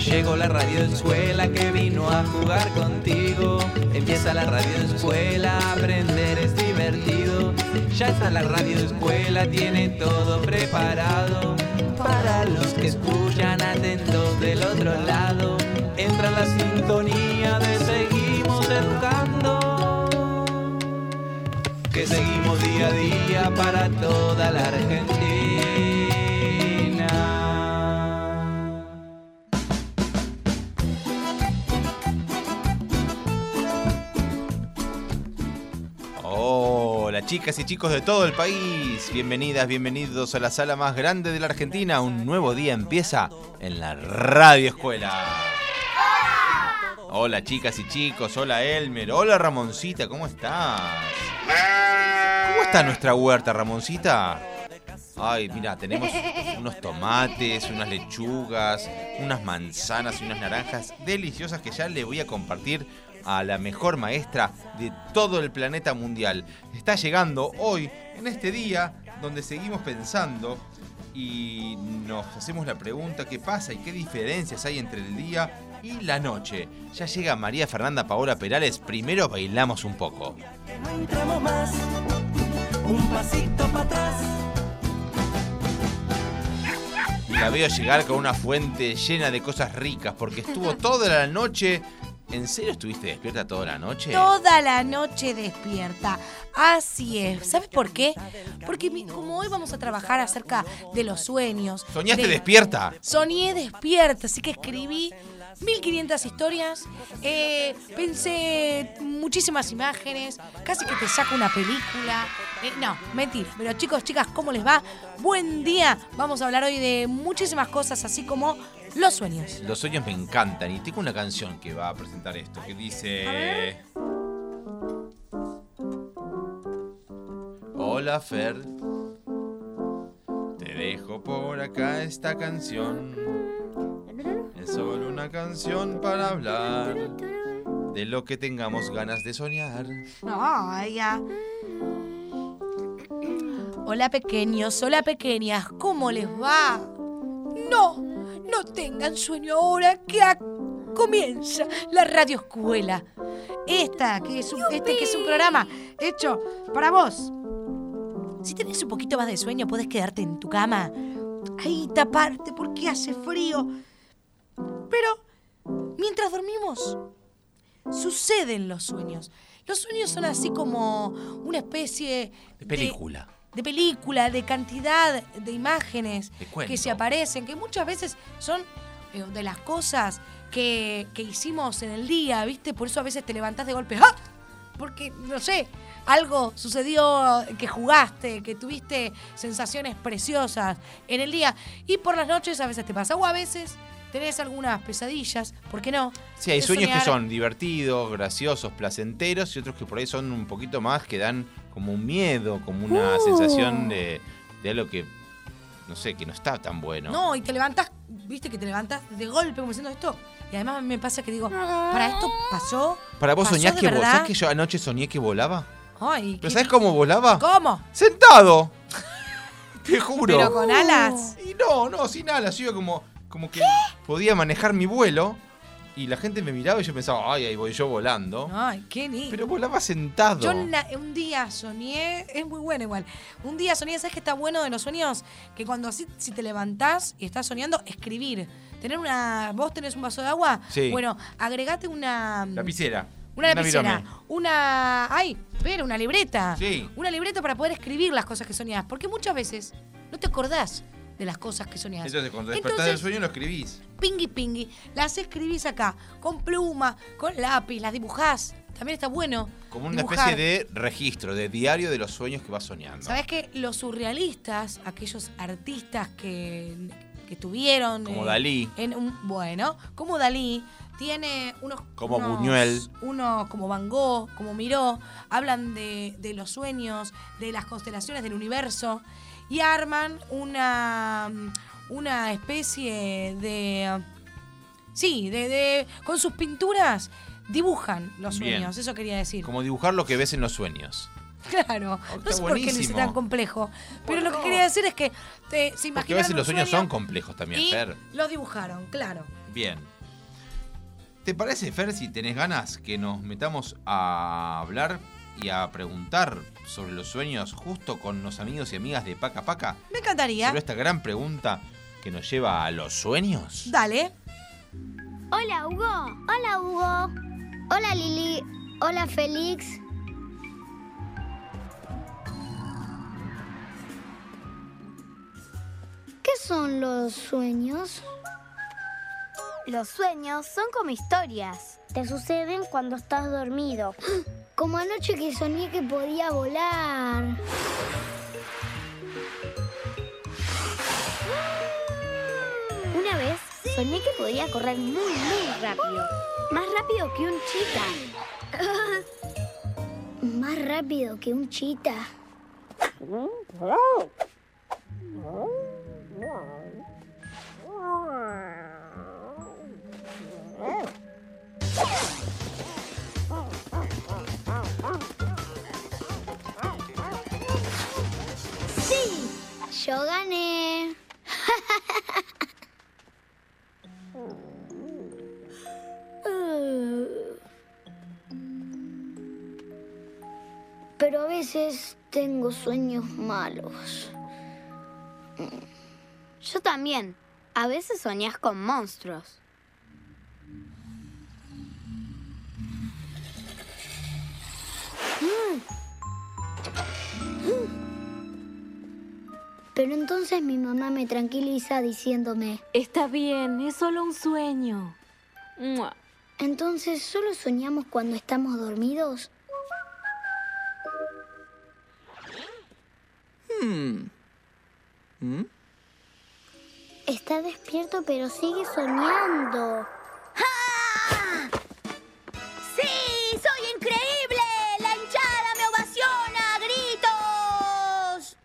Llegó la radioescuela que vino a jugar contigo. Empieza la radioescuela, aprender es divertido. Ya está la radioescuela, tiene todo preparado. Para los que escuchan atentos del otro lado, entra la sintonía de Seguimos Educando. Que seguimos día a día para toda la Argentina. Hola chicas y chicos de todo el país, bienvenidas, bienvenidos a la sala más grande de la Argentina. Un nuevo día empieza en la radioescuela. Hola chicas y chicos, hola Elmer, hola Ramoncita, ¿cómo estás? ¿Cómo está nuestra huerta, Ramoncita? Ay, mira, tenemos unos tomates, unas lechugas, unas manzanas y unas naranjas deliciosas que ya le voy a compartir a la mejor maestra de todo el planeta mundial. Está llegando hoy, en este día, donde seguimos pensando y nos hacemos la pregunta: ¿qué pasa y qué diferencias hay entre el día y la noche? Ya llega María Fernanda Paola Perales. Primero bailamos un poco. No entramos más, un pasito para atrás. La veo llegar con una fuente llena de cosas ricas porque estuvo toda la noche. ¿En serio estuviste despierta toda la noche? Toda la noche despierta. Así es. ¿Sabes por qué? Porque como hoy vamos a trabajar acerca de los sueños. ¿Soñaste despierta? Soñé despierta, así que escribí 1500 historias, pensé muchísimas imágenes, casi que te saco una película. No, mentira. Pero chicos, chicas, ¿cómo les va? Buen día. Vamos a hablar hoy de muchísimas cosas, así como los sueños. Los sueños me encantan y tengo una canción que va a presentar esto, que dice... Hola Fer, te dejo por acá esta canción. Es solo una canción para hablar de lo que tengamos ganas de soñar. Ay, ya. Hola pequeños, hola pequeñas, ¿cómo les va? No tengan sueño ahora que comienza la radioescuela. Esta, que es un programa hecho para vos. Si tenés un poquito más de sueño, podés quedarte en tu cama, ahí taparte porque hace frío. Pero mientras dormimos, suceden los sueños. Los sueños son así como una especie de película. De cantidad de imágenes de que se aparecen, que muchas veces son de las cosas que hicimos en el día, ¿viste? Por eso a veces te levantás de golpe, ¡ah! Porque, no sé, algo sucedió, que jugaste, que tuviste sensaciones preciosas en el día. Y por las noches a veces te pasa, o a veces tenés algunas pesadillas, ¿por qué no? Sí, hay sueños que son divertidos, graciosos, placenteros, y otros que por ahí son un poquito más, que dan como un miedo, como una sensación de algo que, no sé, que no está tan bueno. No, y te levantás, viste que te levantás de golpe como diciendo esto. Y además me pasa que digo, ¿para esto pasó? ¿Para vos soñás que ¿verdad? ¿Sabés que yo anoche soñé que volaba? Ay, ¿Pero sabés cómo volaba? ¿Cómo? ¡Sentado! Te juro. ¿Pero con alas? Y no, sin alas. Yo iba como que podía manejar mi vuelo. Y la gente me miraba y yo pensaba, ay, ahí voy yo volando. Ay, qué lindo. Pero volaba sentado. Yo un día soñé, es muy bueno igual. Un día soñé, ¿sabes qué está bueno de los sueños? Que cuando así, si te levantás y estás soñando, escribir. ¿Vos tenés un vaso de agua? Sí. Bueno, agregate una... Lapicera. Una lapicera. Una libreta. Sí. Una libreta para poder escribir las cosas que soñás. Porque muchas veces no te acordás de las cosas que soñás. Entonces, cuando despertás del sueño, lo escribís. Pingui, las escribís acá, con pluma, con lápiz, las dibujás. También está bueno. Como una dibujar. especie de registro, de diario de los sueños que vas soñando. ¿Sabés que los surrealistas, aquellos artistas que tuvieron... Como Dalí. Como Dalí, tiene como Buñuel. Uno como Van Gogh, como Miró, hablan de los sueños, de las constelaciones del universo y arman una especie de... Sí, con sus pinturas dibujan los sueños. Bien. Eso quería decir. Como dibujar lo que ves en los sueños. Claro, Oh, no está sé por qué lo hice buenísimo. tan complejo. Pero Bueno, lo que quería decir es que se Porque a imaginaron veces un los sueños sueño son complejos también, y Fer. los dibujaron, claro. Bien. ¿Te parece, Fer, si tenés ganas que nos metamos a hablar y a preguntar sobre los sueños justo con los amigos y amigas de Paca Paca? Me encantaría. Sobre esta gran pregunta que nos lleva a los sueños. Dale. Hola, Hugo. Hola, Hugo. Hola, Lili. Hola, Félix. ¿Qué son los sueños? Los sueños son como historias. Te suceden cuando estás dormido. Como anoche que soñé que podía volar. Una vez soñé que podía correr muy rápido. Más rápido que un chita. Más rápido que un chita. ¡Sí! ¡Yo gané! Pero a veces tengo sueños malos. Yo también. A veces soñás con monstruos. Pero entonces mi mamá me tranquiliza diciéndome, Está bien, es solo un sueño. ¡Mua! ¿entonces solo soñamos cuando estamos dormidos? Está despierto pero sigue soñando. ¡Sí! ¡Soy increíble! ¡La hinchada me ovaciona! ¡Gritos!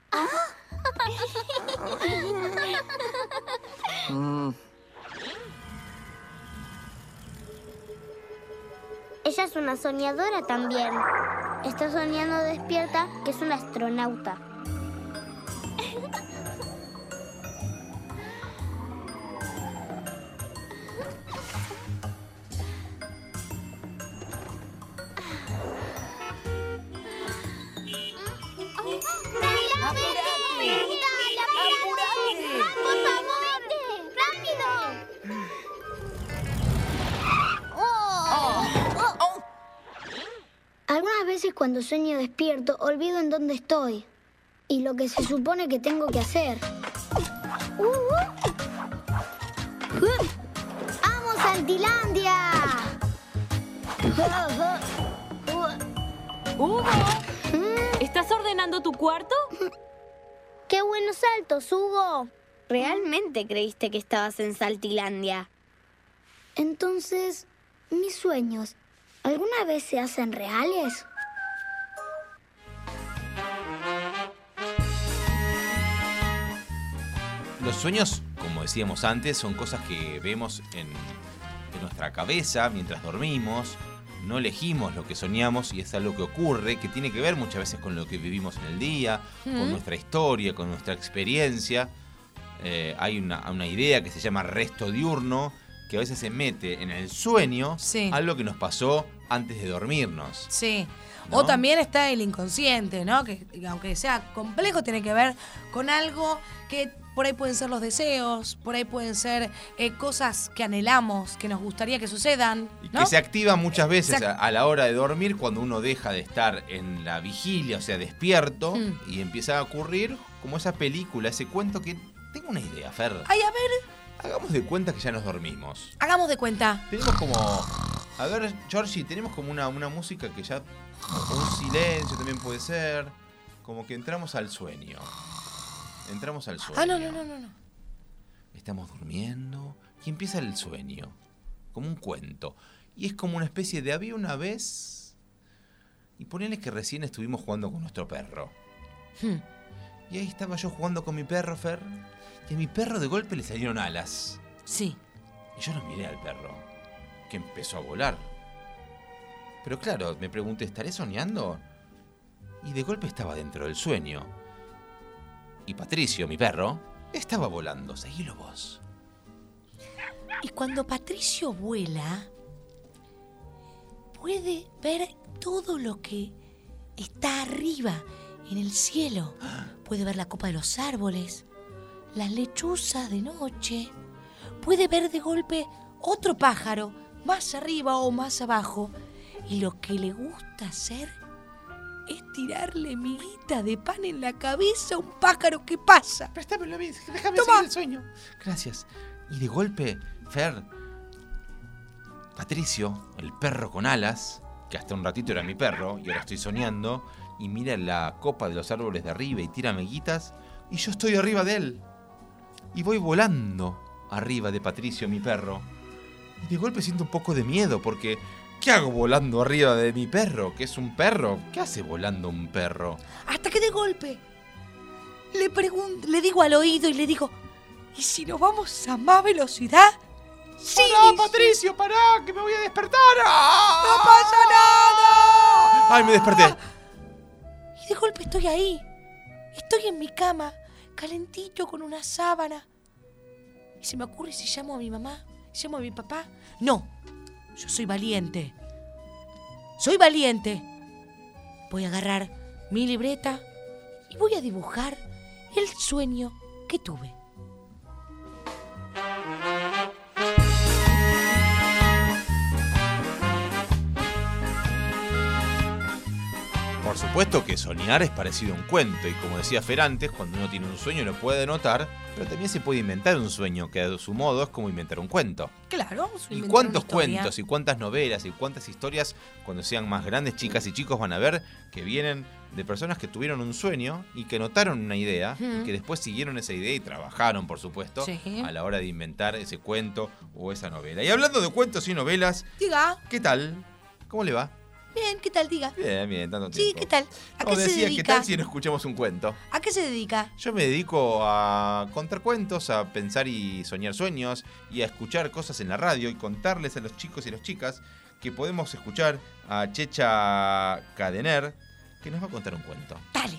Ella es una soñadora también. Está soñando despierta que es una astronauta. Algunas veces cuando sueño despierto olvido en dónde estoy y lo que se supone que tengo que hacer. ¡Vamos, Saltilandia! ¡Hugo! ¿Estás ordenando tu cuarto? ¡Qué buenos saltos, Hugo! ¿Realmente creíste que estabas en Saltilandia? Entonces, mis sueños, ¿alguna vez se hacen reales? Los sueños, como decíamos antes, son cosas que vemos en nuestra cabeza mientras dormimos. No elegimos lo que soñamos y es algo que ocurre, que tiene que ver muchas veces con lo que vivimos en el día, con nuestra historia, con nuestra experiencia. Hay una idea que se llama resto diurno, que a veces se mete en el sueño Sí. algo que nos pasó antes de dormirnos. Sí. ¿No? O también está el inconsciente, ¿no? Que aunque sea complejo, tiene que ver con algo que por ahí pueden ser los deseos, por ahí pueden ser cosas que anhelamos, que nos gustaría que sucedan, Y ¿no? que se activa muchas veces Se ac- a la hora de dormir cuando uno deja de estar en la vigilia, o sea, despierto, y empieza a ocurrir como esa película, ese cuento que... Tengo una idea, Fer. Ay, a ver, Hagamos de cuenta que ya nos dormimos. hagamos de cuenta. Tenemos como... A ver, Georgie, tenemos como una música que ya... Un silencio también puede ser. Como que entramos al sueño. Entramos al sueño. Ah, no. Estamos durmiendo y empieza el sueño. Como un cuento. Y es como una especie de había una vez... Y ponele que recién estuvimos jugando con nuestro perro. Y ahí estaba yo jugando con mi perro, Fer. Y a mi perro de golpe le salieron alas. Sí. Y yo lo miré al perro, que empezó a volar. Pero claro, me pregunté, ¿estaré soñando? y de golpe estaba dentro del sueño. Y Patricio, mi perro, estaba volando. Seguilo vos. Y cuando Patricio vuela, puede ver todo lo que está arriba, en el cielo. Puede ver la copa de los árboles, las lechuzas de noche. Puede ver de golpe otro pájaro, más arriba o más abajo. Y lo que le gusta hacer es tirarle miguita de pan en la cabeza a un pájaro que pasa. Préstamelo a mí, déjame Toma. seguir el sueño. Gracias. Y de golpe, Fer, Patricio, el perro con alas, que hasta un ratito era mi perro y ahora estoy soñando, y mira la copa de los árboles de arriba y tira amiguitas, y yo estoy arriba de él. Y voy volando arriba de Patricio, mi perro. Y de golpe siento un poco de miedo porque... ¿qué hago volando arriba de mi perro? ¿Que es un perro? ¿Qué hace volando un perro? Hasta que de golpe le digo al oído y le digo, ¿y si nos vamos a más velocidad? Sí, ¡Pará, dice. Patricio, pará! ¡Que me voy a despertar! ¡No pasa nada! ¡Ay, me desperté! Y de golpe estoy ahí. Estoy en mi cama, calentito con una sábana. Y se me ocurre si llamo a mi mamá, llamo a mi papá. No, yo soy valiente. Soy valiente. Voy a agarrar mi libreta y voy a dibujar el sueño que tuve. Por supuesto que soñar es parecido a un cuento, y como decía Fer antes, cuando uno tiene un sueño lo puede anotar, pero también se puede inventar un sueño, que a su modo es como inventar un cuento. Claro, vamos a ¿Y inventar cuántos una historia. cuentos y cuántas novelas y cuántas historias, cuando sean más grandes, chicas y chicos, van a ver que vienen de personas que tuvieron un sueño y que notaron una idea y que después siguieron esa idea y trabajaron, por supuesto, Sí. a la hora de inventar ese cuento o esa novela. Y hablando de cuentos y novelas, Diga, ¿qué tal? ¿Cómo le va? bien, ¿qué tal? Diga. Bien, tanto Sí, tiempo. ¿qué tal? ¿A Como qué se decía, dedica? ¿qué tal si no escuchamos un cuento? ¿A qué se dedica? Yo me dedico a contar cuentos, a pensar y soñar sueños y a escuchar cosas en la radio y contarles a los chicos y las chicas que podemos escuchar a Checha Cadener, que nos va a contar un cuento. Dale.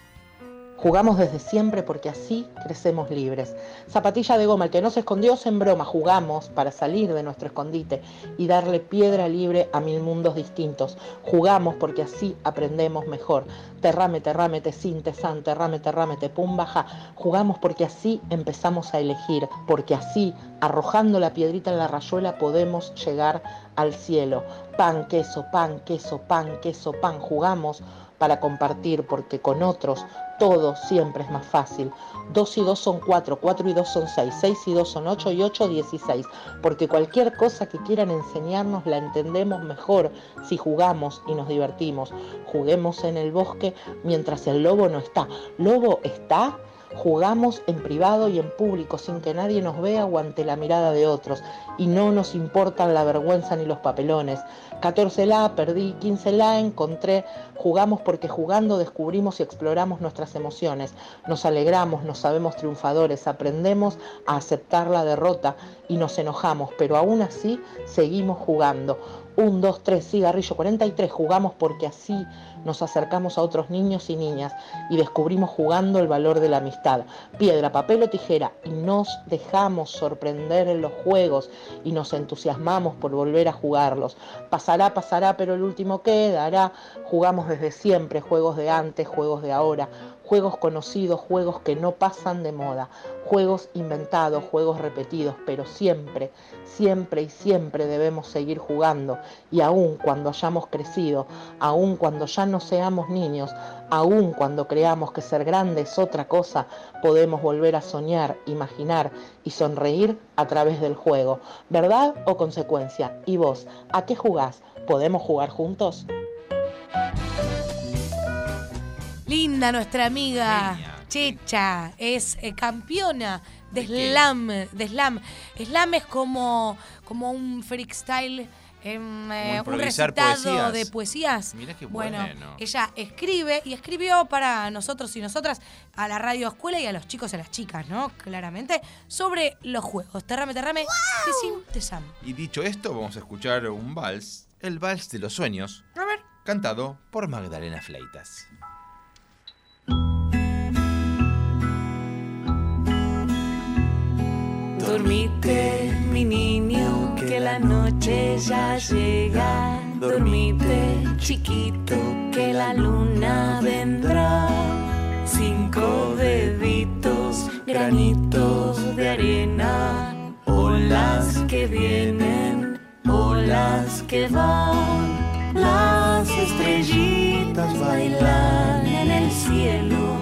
Jugamos desde siempre porque así crecemos libres. Zapatilla de goma, el que no se escondió en broma. Jugamos para salir de nuestro escondite y darle piedra libre a 1000 mundos distintos. Jugamos porque así aprendemos mejor. Terrame, terrame, te sin, te san, terrame, te pum, baja. Jugamos porque así empezamos a elegir, porque así, arrojando la piedrita en la rayuela, podemos llegar al cielo. Pan, queso, pan, queso, pan, queso, pan. Jugamos para compartir, porque con otros todo siempre es más fácil. 2 y 2 son 4, 4 y 2 son 6, 6 y 2 son 8 y 8, 16. Porque cualquier cosa que quieran enseñarnos la entendemos mejor si jugamos y nos divertimos. Juguemos en el bosque mientras el lobo no está. ¿Lobo está? Jugamos en privado y en público sin que nadie nos vea o ante la mirada de otros. Y no nos importan la vergüenza ni los papelones. 14 la perdí, 15 la encontré. Jugamos porque jugando descubrimos y exploramos nuestras emociones. Nos alegramos, nos sabemos triunfadores, aprendemos a aceptar la derrota y nos enojamos, pero aún así seguimos jugando. 1, 2, 3, cigarrillo, 43. Jugamos porque así nos acercamos a otros niños y niñas y descubrimos jugando el valor de la amistad. Piedra, papel o tijera, y nos dejamos sorprender en los juegos y nos entusiasmamos por volver a jugarlos. Pasará, pasará, pero el último quedará. Jugamos desde siempre, juegos de antes, juegos de ahora, juegos conocidos, juegos que no pasan de moda, juegos inventados, juegos repetidos, pero siempre, siempre y siempre debemos seguir jugando. Y aun cuando hayamos crecido, aun cuando ya no seamos niños, aun cuando creamos que ser grande es otra cosa, podemos volver a soñar, imaginar y sonreír a través del juego. ¿Verdad o consecuencia? ¿Y vos, a qué jugás? ¿Podemos jugar juntos? Linda nuestra amiga Genia. Checha, es campeona de ¿De qué? slam, Slam es como un freestyle, un improvisar recitado poesías. de poesías. Mirá qué Bueno, bueno. ella escribe y escribió para nosotros y nosotras, a la radio escuela y a los chicos y a las chicas, ¿no? Claramente, sobre los juegos. Terrame, te sim, te sam. Y dicho esto, vamos a escuchar un vals, el vals de los sueños, A ver. cantado por Magdalena Fleitas. Dormite, mi niño, que la noche ya llega. Dormite, chiquito, que la luna vendrá. 5 deditos, granitos de arena. Olas que vienen, olas que van. Las estrellitas bailan en el cielo.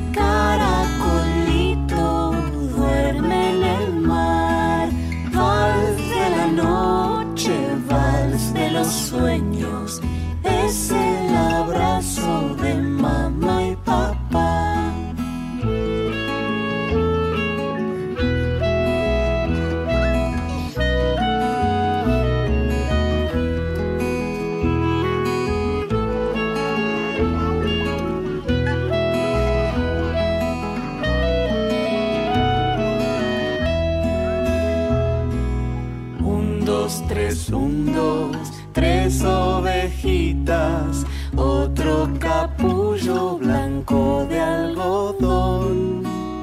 Caracolito duerme en el mar. Vals de la noche, vals de los sueños. Es el abrazo de mamá y papá. Un, dos, tres ovejitas, otro capullo blanco de algodón.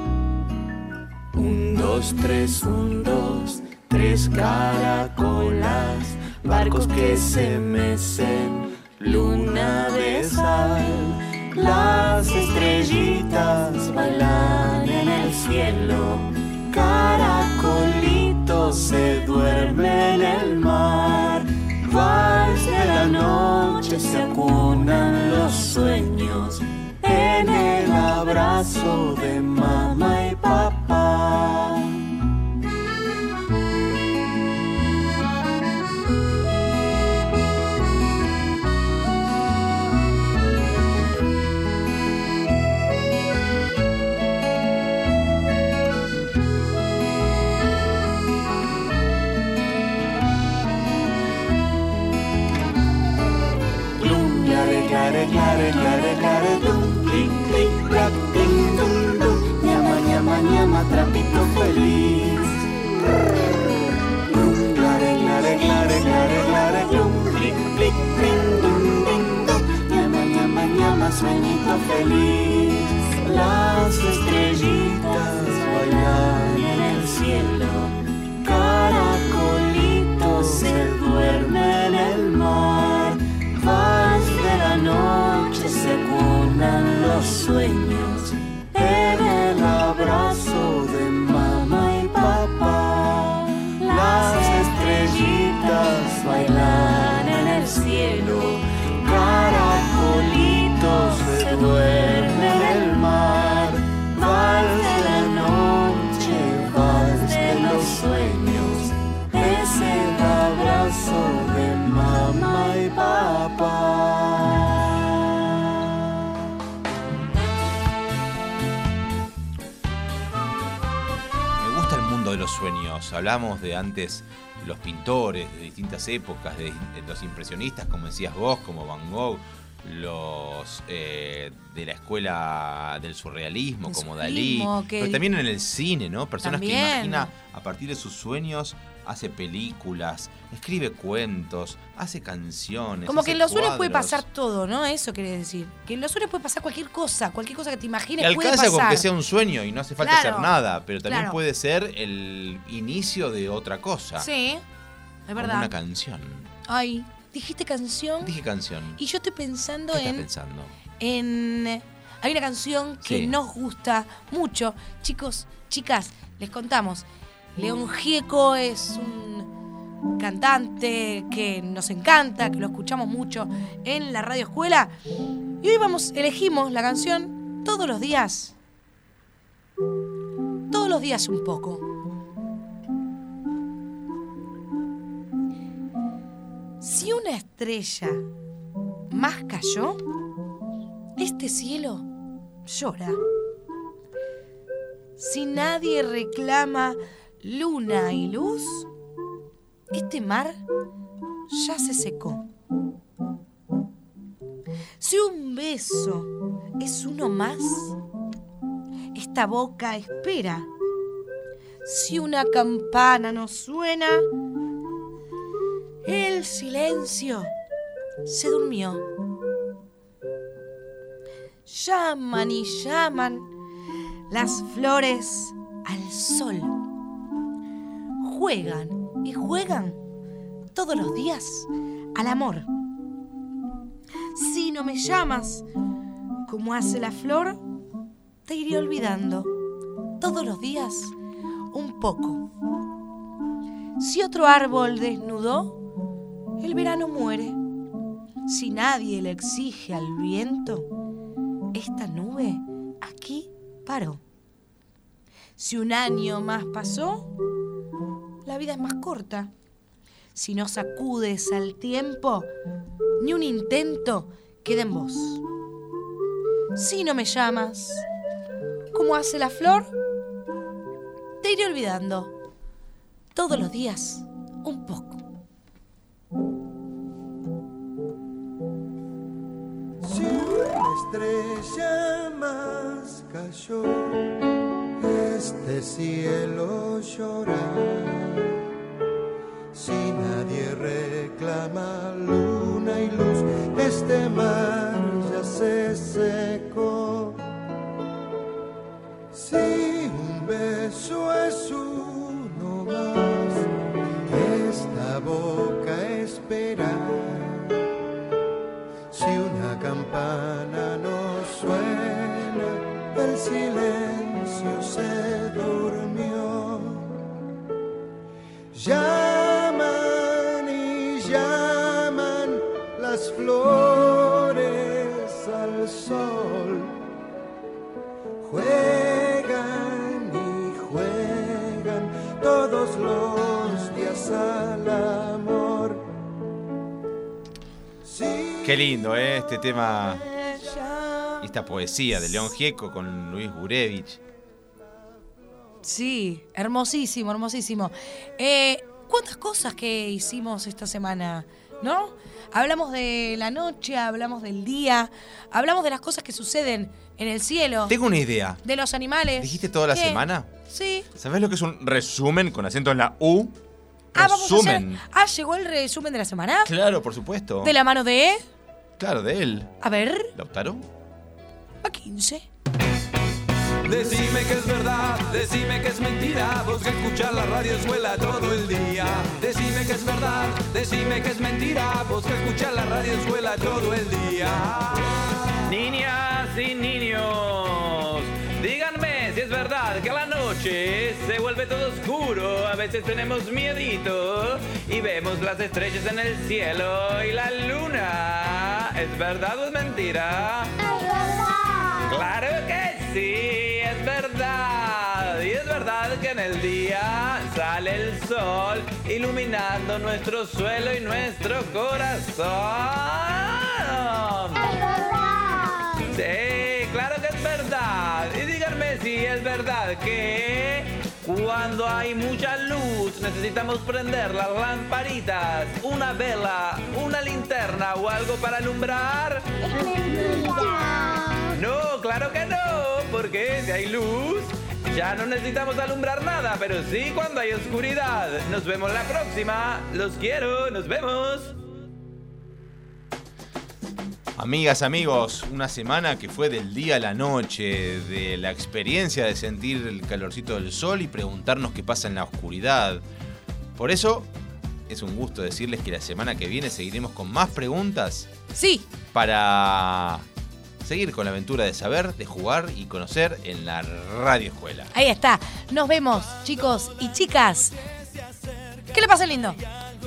1, 2, 3, 1, 2, 3 caracolas, barcos que se mecen, luna de sal. Las estrellitas bailan en el cielo, caracolitos se duerme en el mar. Vals de la noche se acunan los sueños en el abrazo de mamá y papá. Clare, clare, clare, clare, dum, clic, clic, clac, ding, dum, dum. Llama, llama, llama, trapito feliz. Clare, clare, clare, clare, clare, dum, clic, clic, ding, dum, ding, dum. Llama, llama, llama, sueñito feliz. Las estrellitas bailan en el cielo. Caracolitos se duermen en el mar. Vals de la noche se cunan los sueños en el abrazo de mamá y papá. Las estrellitas bailan en el cielo, caracolitos se duermen en el mar. Vals de la noche, vals de los sueños, es el abrazo de mamá y papá. Me gusta el mundo de los sueños. Hablamos de antes los pintores de distintas épocas, de los impresionistas, como decías vos, como Van Gogh, los de la escuela del surrealismo, como Dalí, pero también en el cine, ¿no? Personas que imaginan a partir de sus sueños, hace películas, escribe cuentos, hace canciones. Como que en los sueños cuadros. puede pasar todo, ¿no? Eso quiere decir. Que en los sueños puede pasar cualquier cosa que te imagines Y puede alcanza pasar. con que sea un sueño y no hace falta hacer nada, pero también puede ser el inicio de otra cosa. Sí, es verdad. Como una canción. Ay, ¿dijiste canción? Dije canción. Y yo estoy pensando ¿Qué estás pensando? Hay una canción que nos gusta mucho. Chicos, chicas, les contamos. León Gieco es un cantante que nos encanta, que lo escuchamos mucho en la radio escuela. Y hoy elegimos la canción Todos los días. Todos los días un poco. Si una estrella más cayó, este cielo llora. Si nadie reclama luna y luz, este mar ya se secó. Si un beso es uno más, esta boca espera. Si una campana no suena, el silencio se durmió. Llaman y llaman las flores al sol. juegan y juegan todos los días al amor. Si no me llamas, como hace la flor, te iré olvidando todos los días un poco. Si otro árbol desnudó, el verano muere. Si nadie le exige al viento, esta nube aquí paró. Si un año más pasó, la vida es más corta. Si no sacudes al tiempo, ni un intento queda en vos. Si no me llamas, como hace la flor, te iré olvidando todos los días un poco. Si una estrella más cayó, este cielo llora. Si nadie reclama luna y luz, este mar ya se secó. Si un beso es uno más, esta boca espera. Si una campana no suena, el silencio se durmió. Llaman y llaman las flores al sol. Juegan y juegan todos los días al amor. Qué lindo, este tema y esta poesía de León Gieco con Luis Gurevich. Sí, hermosísimo, hermosísimo. ¿Cuántas cosas que hicimos esta semana, no? Hablamos de la noche, hablamos del día, hablamos de las cosas que suceden en el cielo. Tengo una idea. De los animales. ¿Dijiste toda la semana? Sí. ¿Sabés lo que es un resumen con acento en la U? Resumen. ¿Llegó el resumen de la semana? Claro, por supuesto. ¿De la mano de? Claro, de él. A ver. ¿Lautaro? A 15. Decime que es verdad, decime que es mentira, vos que escuchás la radio escuela todo el día. Decime que es verdad, decime que es mentira, vos que escuchás la radio escuela todo el día. Niñas y niños, díganme si es verdad que a la noche se vuelve todo oscuro, a veces tenemos miedito y vemos las estrellas en el cielo y la luna. ¿Es verdad o es mentira? ¡Es verdad! ¡Claro que sí! ¡Es verdad! Y es verdad que en el día sale el sol iluminando nuestro suelo y nuestro corazón. ¡Es verdad! Sí, claro que es verdad. Y díganme si es verdad que cuando hay mucha luz necesitamos prender las lamparitas, una vela, una linterna o algo para alumbrar. ¡Es mentira! No, claro que no, porque si hay luz ya no necesitamos alumbrar nada, pero sí cuando hay oscuridad. Nos vemos la próxima. Los quiero, nos vemos. Amigas, amigos, una semana que fue del día a la noche, de la experiencia de sentir el calorcito del sol y preguntarnos qué pasa en la oscuridad. Por eso, es un gusto decirles que la semana que viene seguiremos con más preguntas. Sí. Para seguir con la aventura de saber, de jugar y conocer en la Radio Escuela. Ahí está. Nos vemos, chicos y chicas. Que le pasen lindo.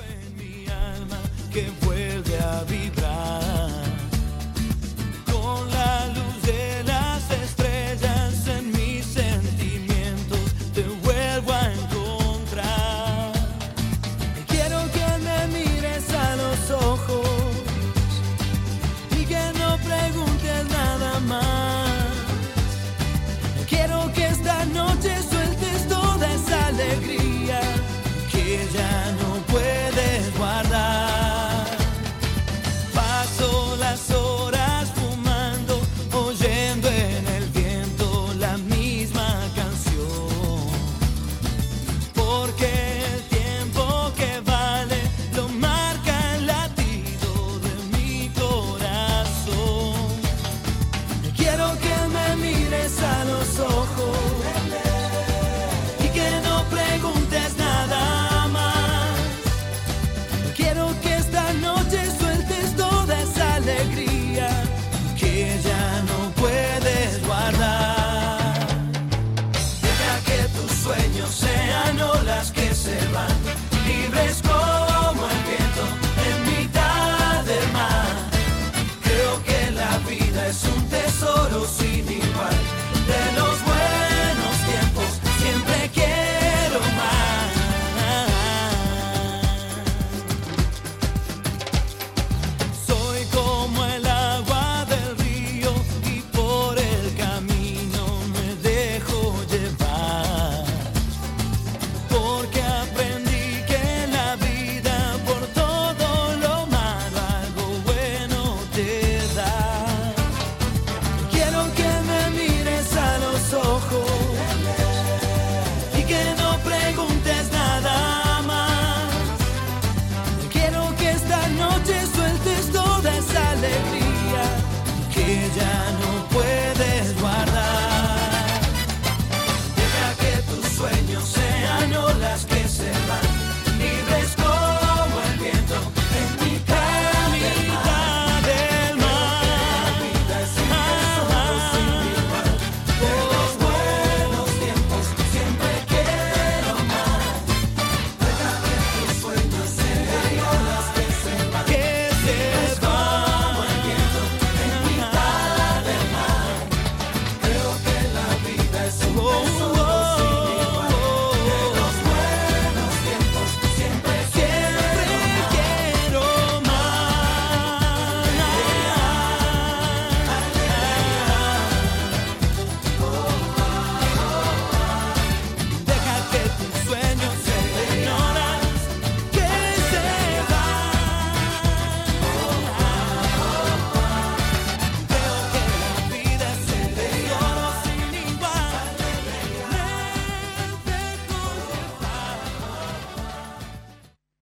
Que vuelve a vibrar con la luz de las estrellas en mis sentimientos, te vuelvo a encontrar. Quiero que me mires a los ojos y que no preguntes nada más. Quiero que esta noche sueltes toda esa alegría que ya no puedes guardar. Paso ya.